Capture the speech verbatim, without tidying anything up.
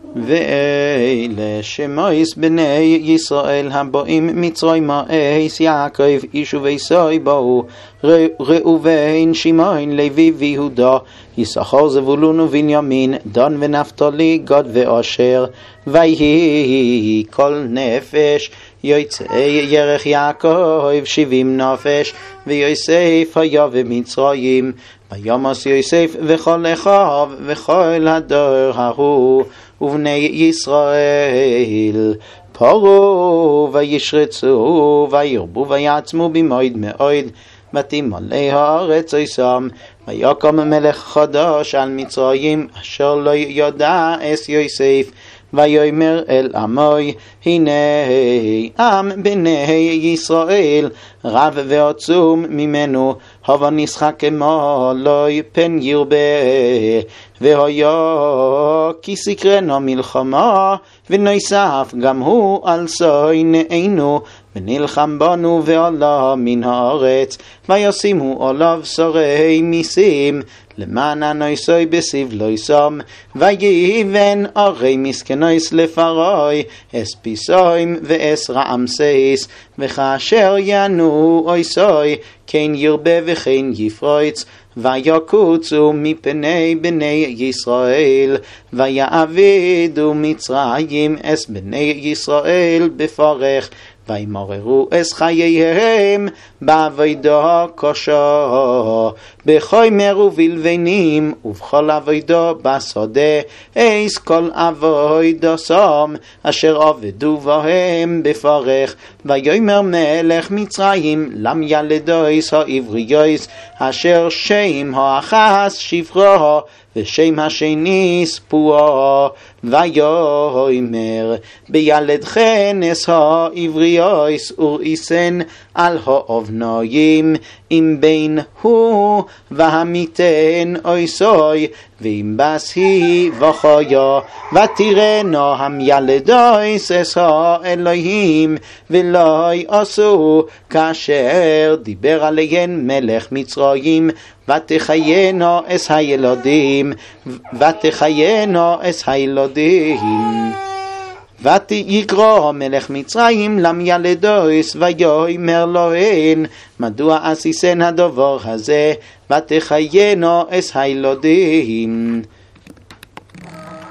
ואלה שמויס בני ישראל הבאים מצרימה אייס יעקב יישובי סוי באו ראובן שמעון לוי ויהודה יששכר זבולון ובנימין דן ונפתלי גד ואשר ויהי כל נפש יוצא ירך יעקב שבעים נפש ויוסף היה במצרים וימס יוסף וכל אחיו וכל הדור ההוא ובני ישראל פרו וישרצו וירבו ויעצמו במועד מאוד ותמלא הארץ עשם ויקום מלך חדש על מצרים אשר לא ידע את יוסף ויאמר אל עמי הנה עם בני ישראל רב ועצום ממנו הווה נשחק כמו לא פן ירבה והיה כי סקרנו מלחמה ונוסף גם הוא על שונאינו ונלחם בנו ועלה מן הארץ וישימו עליו שרי מיסים למען הנושא בסבלו שם ויבן ערי מסכנוס לפרוי אס פיסוים ואס רעמסס וכאשר ינו עושי כן ירבה וכן יפרוץ ויקוצו מפני בני ישראל ויעבדו מצרים אס בני ישראל בפרך וימררו אס חייהם בעבודה קשה בחומר ובלבנים ובכל עבודה בשדה אס כל עבודה שם אשר עבדו בהם בפרך ויאמר מלך מצרים לם ילדויס העברייס אשר שם האחס שפרה ושם השני ספועה ויאמר בילדכן אס העברייס וראיסן על האבניים אם בין הוא והמיתן אויסוי ואם בס היא וחיה ותירנה המילדויס אס האלוהים ולא עשו כאשר דיבר עליהן מלך מצרים ותחיינה אס הילדים ותחיינה אס הילדים ותקרא מלך מצרים למילדויס ויאמר להן מדוע עשיסן הדבר הזה ותחיינה אס הילדים